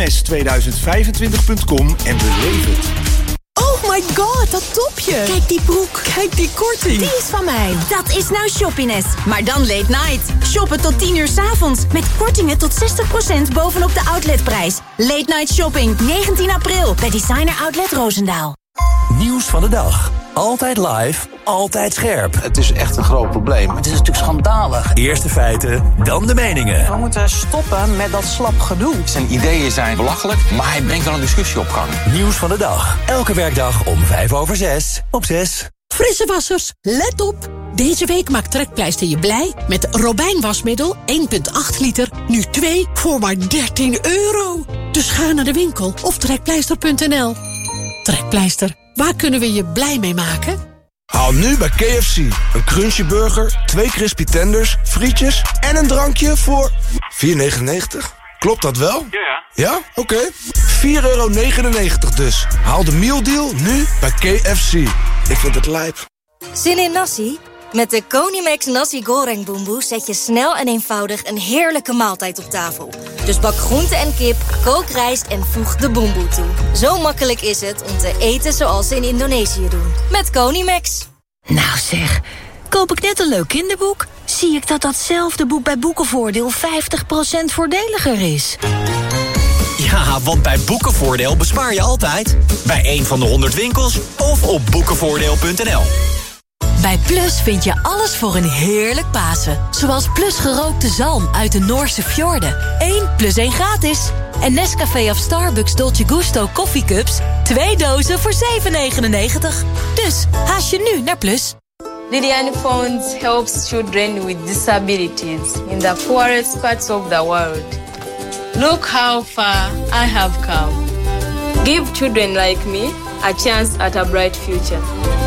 IAMS2025.com en beleef het. Oh my god, dat topje. Kijk die broek. Kijk die korting. Die is van mij. Dat is nou Shoppiness. Maar dan late night. Shoppen tot 10 uur 's avonds. Met kortingen tot 60% bovenop de outletprijs. Late night shopping. 19 april. Bij Designer Outlet Roosendaal. Nieuws van de dag. Altijd live, altijd scherp. Het is echt een groot probleem. Het is natuurlijk schandalig. Eerst de feiten, dan de meningen. We moeten stoppen met dat slap gedoe. Zijn ideeën zijn belachelijk, maar hij brengt wel een discussie op gang. Nieuws van de dag. Elke werkdag om 5:05 op 6. Frisse wassers, let op! Deze week maakt Trekpleister je blij met Robijn wasmiddel 1,8 liter. Nu 2 voor maar €13. Dus ga naar de winkel of trekpleister.nl. Trekpleister, waar kunnen we je blij mee maken? Haal nu bij KFC een crunchy burger, 2 crispy tenders, frietjes en een drankje voor €4,99. Klopt dat wel? Ja. Ja? Oké. €4,99 dus. Haal de mealdeal nu bij KFC. Ik vind het lijp. Zin in nasi? Met de Conimax Nasi Goreng Boemboe zet je snel en eenvoudig een heerlijke maaltijd op tafel. Dus bak groente en kip, kook rijst en voeg de boemboe toe. Zo makkelijk is het om te eten zoals ze in Indonesië doen. Met Conimax. Nou zeg, koop ik net een leuk kinderboek? Zie ik dat datzelfde boek bij Boekenvoordeel 50% voordeliger is. Ja, want bij Boekenvoordeel bespaar je altijd. Bij een van de 100 winkels of op boekenvoordeel.nl. Bij Plus vind je alles voor een heerlijk Pasen. Zoals Plus gerookte zalm uit de Noorse fjorden. 1 + 1 gratis. En Nescafé of Starbucks Dolce Gusto koffiecups. 2 dozen voor €7,99. Dus haast je nu naar Plus. Liliane Phones helps children with disabilities in the poorest parts of the world. Look how far I have come. Give children like me a chance at a bright future.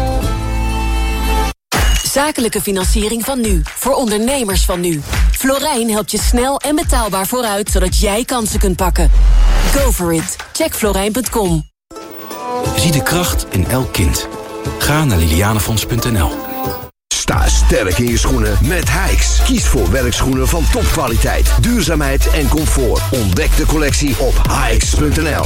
Zakelijke financiering van nu. Voor ondernemers van nu. Florijn helpt je snel en betaalbaar vooruit, zodat jij kansen kunt pakken. Go for it. Check florijn.com. Zie de kracht in elk kind. Ga naar lilianefonds.nl. Sta sterk in je schoenen met Hijks. Kies voor werkschoenen van topkwaliteit, duurzaamheid en comfort. Ontdek de collectie op hijks.nl.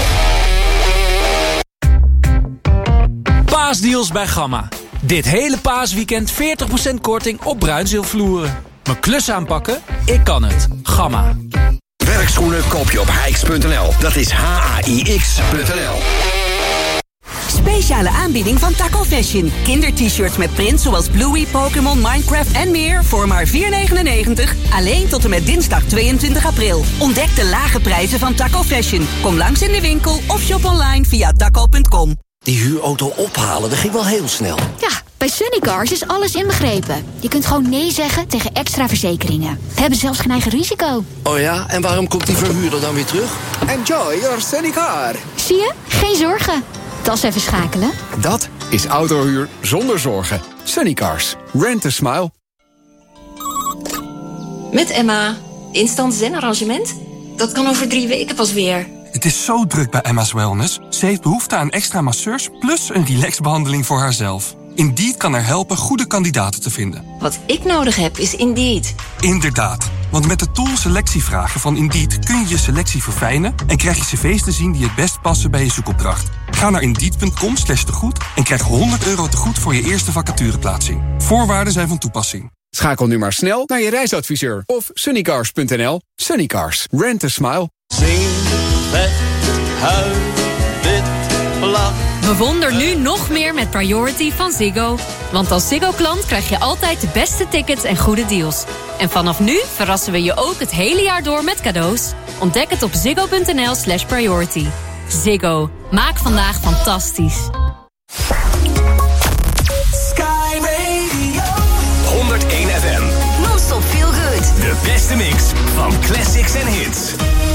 Paasdeals bij Gamma. Dit hele paasweekend 40% korting op bruinzeelvloeren. Mijn klus aanpakken? Ik kan het. Gamma. Werkschoenen koop je op hijks.nl. Dat is HAIX.nl. Speciale aanbieding van Taco Fashion. Kinder-t-shirts met print zoals Bluey, Pokémon, Minecraft en meer voor maar €4,99. Alleen tot en met dinsdag 22 april. Ontdek de lage prijzen van Taco Fashion. Kom langs in de winkel of shop online via taco.com. Die huurauto ophalen, dat ging wel heel snel. Ja, bij Sunnycars is alles inbegrepen. Je kunt gewoon nee zeggen tegen extra verzekeringen. We hebben zelfs geen eigen risico. Oh ja, en waarom komt die verhuurder dan weer terug? Enjoy your Sunnycar. Zie je? Geen zorgen. Tas even schakelen. Dat is autohuur zonder zorgen. Sunnycars. Rent a smile. Met Emma. Instant zen-arrangement? Dat kan over 3 weken pas weer. Het is zo druk bij Emma's Wellness. Ze heeft behoefte aan extra masseurs plus een relaxbehandeling voor haarzelf. Indeed kan haar helpen goede kandidaten te vinden. Wat ik nodig heb is Indeed. Inderdaad, want met de tool selectievragen van Indeed kun je je selectie verfijnen en krijg je cv's te zien die het best passen bij je zoekopdracht. Ga naar Indeed.com/tegoed en krijg €100 tegoed voor je eerste vacatureplaatsing. Voorwaarden zijn van toepassing. Schakel nu maar snel naar je reisadviseur of sunnycars.nl. Sunnycars. Rent a smile. Bewonder nu nog meer met Priority van Ziggo. Want als Ziggo-klant krijg je altijd de beste tickets en goede deals. En vanaf nu verrassen we je ook het hele jaar door met cadeaus. Ontdek het op ziggo.nl/priority. Ziggo. Maak vandaag fantastisch. Sky Radio 101 FM. Non-stop feel good. De beste mix van classics en hits.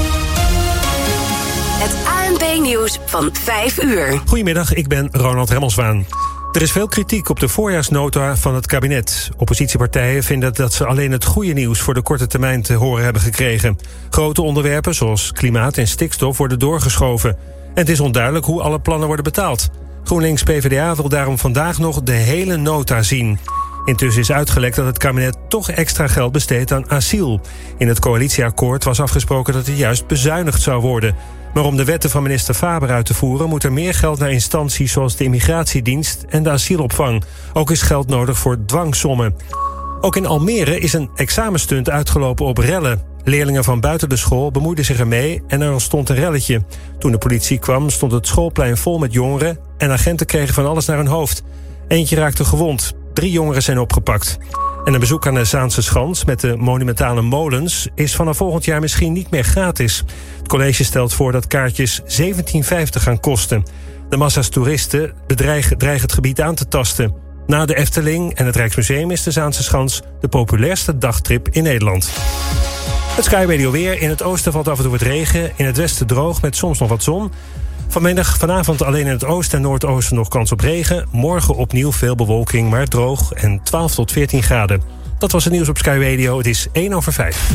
Het ANP-nieuws van 5 uur. Goedemiddag, ik ben Ronald Remmelswaan. Er is veel kritiek op de voorjaarsnota van het kabinet. Oppositiepartijen vinden dat ze alleen het goede nieuws voor de korte termijn te horen hebben gekregen. Grote onderwerpen zoals klimaat en stikstof worden doorgeschoven. En het is onduidelijk hoe alle plannen worden betaald. GroenLinks PvdA wil daarom vandaag nog de hele nota zien. Intussen is uitgelekt dat het kabinet toch extra geld besteedt aan asiel. In het coalitieakkoord was afgesproken dat er juist bezuinigd zou worden. Maar om de wetten van minister Faber uit te voeren moet er meer geld naar instanties zoals de immigratiedienst en de asielopvang. Ook is geld nodig voor dwangsommen. Ook in Almere is een examenstunt uitgelopen op rellen. Leerlingen van buiten de school bemoeiden zich ermee en er ontstond een relletje. Toen de politie kwam stond het schoolplein vol met jongeren en agenten kregen van alles naar hun hoofd. Eentje raakte gewond. 3 jongeren zijn opgepakt. En een bezoek aan de Zaanse Schans met de monumentale molens is vanaf volgend jaar misschien niet meer gratis. Het college stelt voor dat kaartjes €17,50 gaan kosten. De massa's toeristen dreigen het gebied aan te tasten. Na de Efteling en het Rijksmuseum is de Zaanse Schans de populairste dagtrip in Nederland. Het Sky Radio weer. In het oosten valt af en toe wat regen. In het westen droog met soms nog wat zon. Vanavond alleen in het oosten en noordoosten nog kans op regen. Morgen opnieuw veel bewolking, maar droog en 12 tot 14 graden. Dat was het nieuws op Sky Radio. Het is 1:05.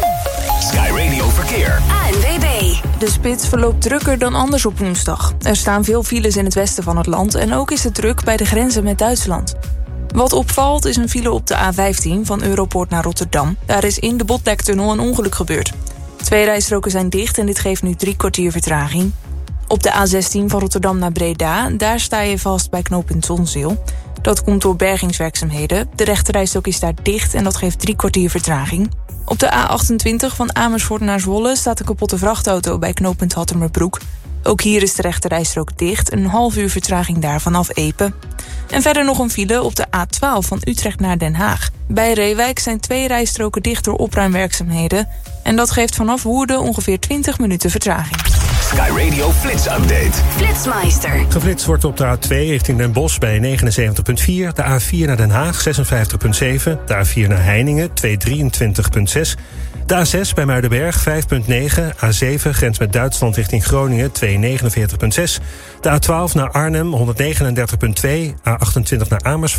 Sky Radio Verkeer. ANWB. De spits verloopt drukker dan anders op woensdag. Er staan veel files in het westen van het land en ook is het druk bij de grenzen met Duitsland. Wat opvalt is een file op de A15 van Europoort naar Rotterdam. Daar is in de Botlektunnel een ongeluk gebeurd. 2 rijstroken zijn dicht en dit geeft nu 3 kwartier vertraging. Op de A16 van Rotterdam naar Breda, daar sta je vast bij knooppunt Zonzeel. Dat komt door bergingswerkzaamheden. De rechterrijstrook is daar dicht en dat geeft 3 kwartier vertraging. Op de A28 van Amersfoort naar Zwolle staat een kapotte vrachtauto bij knooppunt Hattemerbroek. Ook hier is de rechterrijstrook dicht, een half uur vertraging daar vanaf Epe. En verder nog een file op de A12 van Utrecht naar Den Haag. Bij Reewijk zijn 2 rijstroken dicht door opruimwerkzaamheden. En dat geeft vanaf Woerden ongeveer 20 minuten vertraging. Sky Radio Flits Update. Flitsmeister. Geflitst wordt op de A2 richting Den Bosch bij 79,4. De A4 naar Den Haag 56,7. De A4 naar Heiningen 223,6. De A6 bij Muidenberg 5,9. A7 grens met Duitsland richting Groningen 249,6. De A12 naar Arnhem 139,2. A28 naar Amersfoort